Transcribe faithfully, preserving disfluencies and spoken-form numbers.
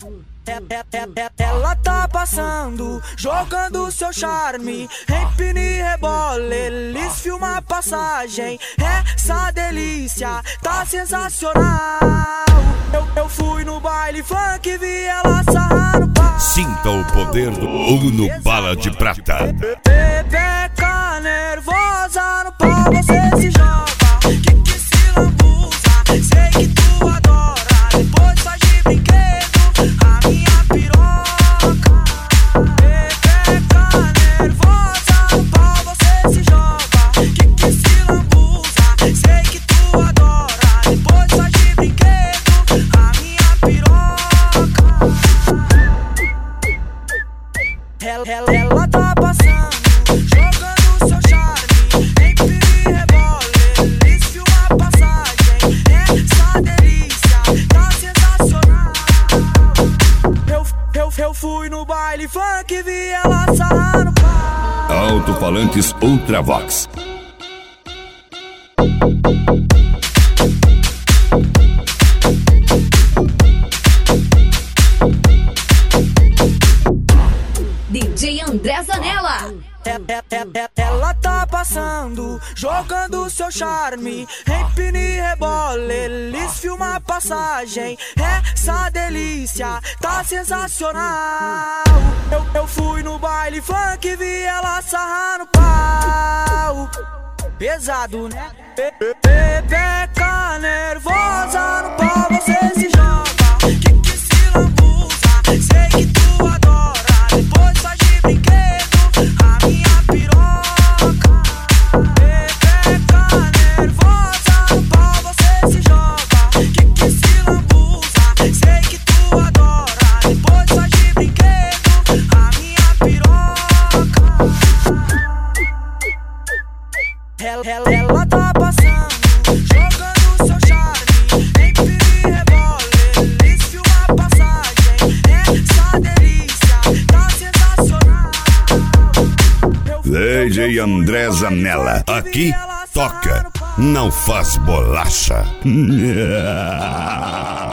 Ela tá passando, jogando seu charme, empina e rebola, eles filmam a passagem. Essa delícia tá sensacional. Eu, eu fui no baile funk e vi ela sarrar no pau. Sinta o poder do Uno Bala de Prata. Pepeca nervosa no pau, você se joga, que que se lambuza, sei que tu adora, depois faz de brinquedo a minha piroca. Pepeca nervosa no pau, você se joga, que que se lambuza, sei que tu adora, depois faz de brinquedo a minha piroca. Ela, ela, ela tá passando, jogando seu charme, empina e rebola, eles filmam a passagem. Essa delícia tá sensacional. Eu, eu, eu fui no baile funk e vi ela sarrar no pau. Alto-falantes Ultravox. D J André Zanella. Ela tá passando, jogando seu charme, empina e rebola, eles filmam a passagem. Essa delícia tá sensacional. Eu, eu fui no baile funk e vi ela sarrar no pau. Pesado, né? Pepeca nervosa no pau, você se joga, que que se lambuza, sei que tu adora, depois faz de brinquedo a minha piroca. Pepeca nervosa no pau, você se joga, que que se lambuza, sei que tu adora, depois faz de brinquedo a minha piroca. Ela, ela, ela tá passando, jogando seu charme, empina e rebola, eles filmam a passagem. Essa delícia tá sensacional. D J André Zanella. Aqui toca, não faz bolacha.